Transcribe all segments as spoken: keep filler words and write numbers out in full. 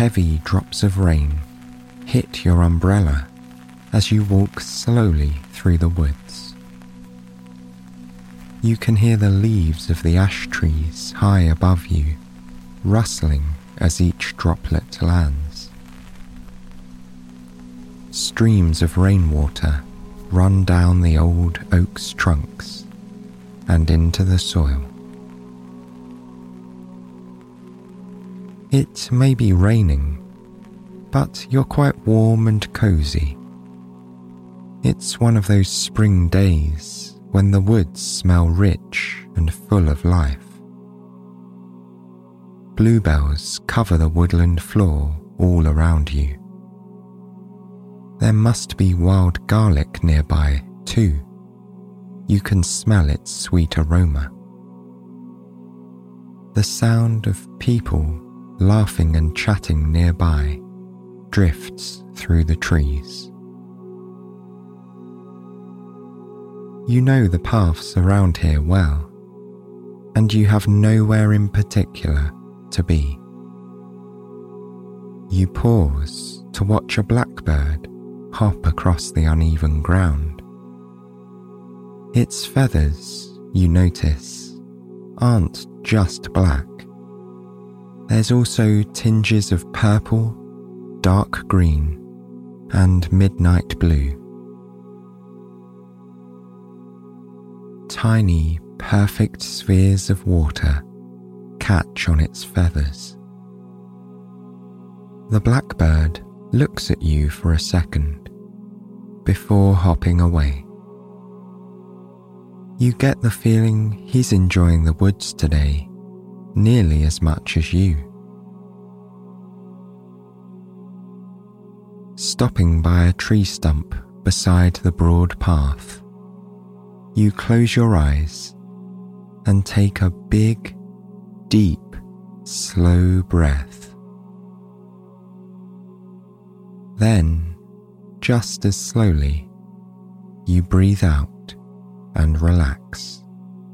heavy drops of rain hit your umbrella as you walk slowly through the woods. You can hear the leaves of the ash trees high above you rustling as each droplet lands. Streams of rainwater run down the old oak's trunks and into the soil. It may be raining, but you're quite warm and cozy. It's one of those spring days when the woods smell rich and full of life. Bluebells cover the woodland floor all around you. There must be wild garlic nearby, too. You can smell its sweet aroma. The sound of people laughing and chatting nearby drifts through the trees. You know the paths around here well, and you have nowhere in particular to be. You pause to watch a blackbird hop across the uneven ground. Its feathers, you notice, aren't just black. There's also tinges of purple, dark green, and midnight blue. Tiny, perfect spheres of water catch on its feathers. The blackbird looks at you for a second before hopping away. You get the feeling he's enjoying the woods today nearly as much as you. Stopping by a tree stump beside the broad path, you close your eyes and take a big, deep, slow breath. Then, just as slowly, you breathe out and relax.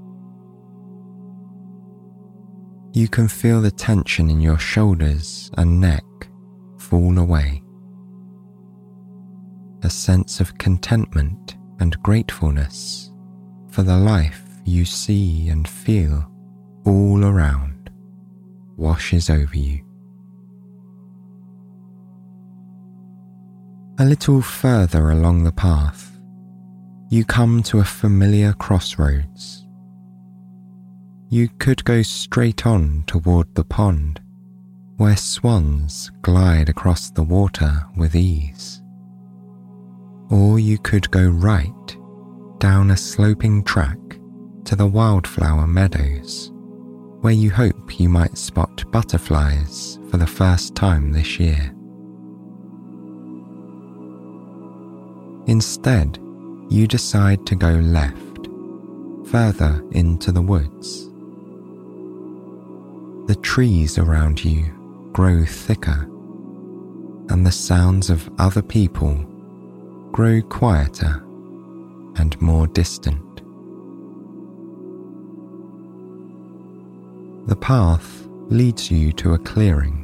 You can feel the tension in your shoulders and neck fall away. A sense of contentment and gratefulness for the life you see and feel all around washes over you. A little further along the path, you come to a familiar crossroads. You could go straight on toward the pond, where swans glide across the water with ease. Or you could go right down a sloping track to the wildflower meadows, where you hope you might spot butterflies for the first time this year. Instead, you decide to go left, further into the woods. The trees around you grow thicker, and the sounds of other people grow quieter and more distant. The path leads you to a clearing.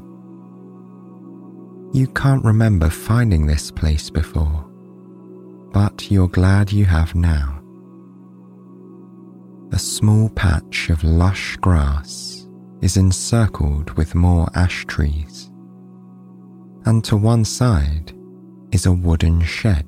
You can't remember finding this place before, but you're glad you have now. A small patch of lush grass is encircled with more ash trees, and to one side is a wooden shed.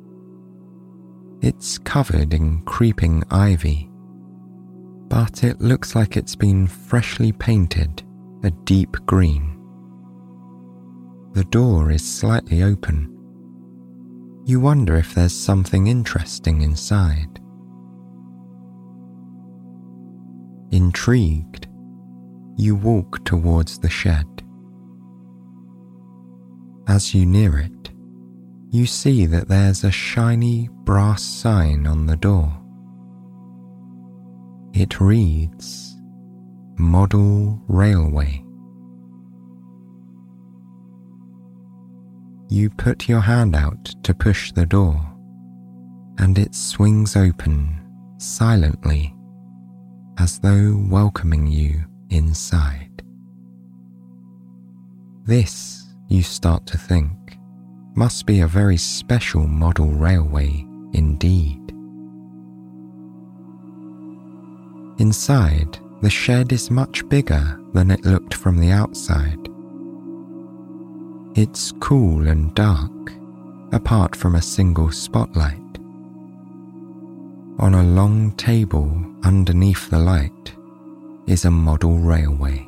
It's covered in creeping ivy, but it looks like it's been freshly painted a deep green. The door is slightly open. You wonder if there's something interesting inside. Intrigued, you walk towards the shed. As you near it, you see that there's a shiny brass sign on the door. It reads, Model Railway. You put your hand out to push the door, and it swings open silently, as though welcoming you inside. This, you start to think, must be a very special model railway indeed. Inside, the shed is much bigger than it looked from the outside. It's cool and dark, apart from a single spotlight. On a long table underneath the light is a model railway.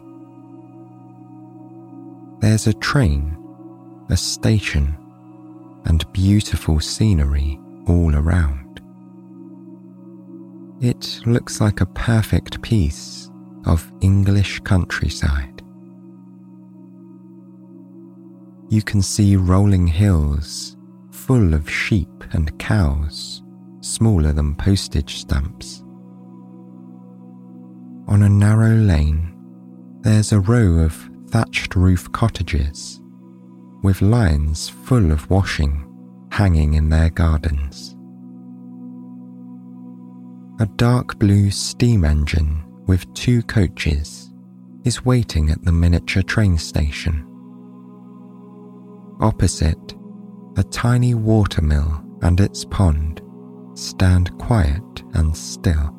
There's a train, a station, and beautiful scenery all around. It looks like a perfect piece of English countryside. You can see rolling hills full of sheep and cows, smaller than postage stamps. On a narrow lane, there's a row of thatched roof cottages with lines full of washing hanging in their gardens. A dark blue steam engine with two coaches is waiting at the miniature train station. Opposite, a tiny watermill and its pond stand quiet and still.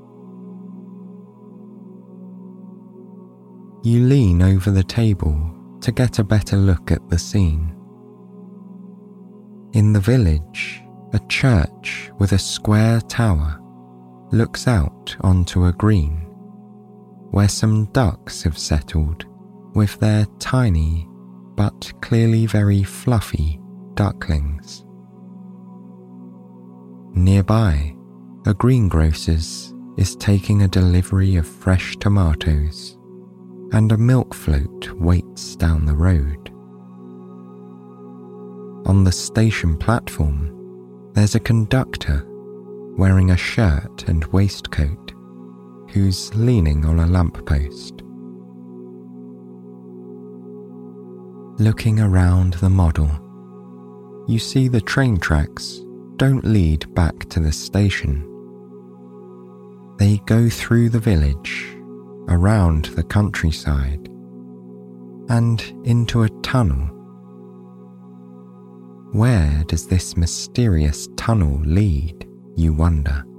You lean over the table to get a better look at the scene. In the village, a church with a square tower looks out onto a green where some ducks have settled with their tiny but clearly very fluffy ducklings. Nearby, a greengrocer's is taking a delivery of fresh tomatoes, and a milk float waits down the road. On the station platform, there's a conductor wearing a shirt and waistcoat who's leaning on a lamppost. Looking around the model, you see the train tracks don't lead back to the station. They go through the village, around the countryside, and into a tunnel. Where does this mysterious tunnel lead, you wonder?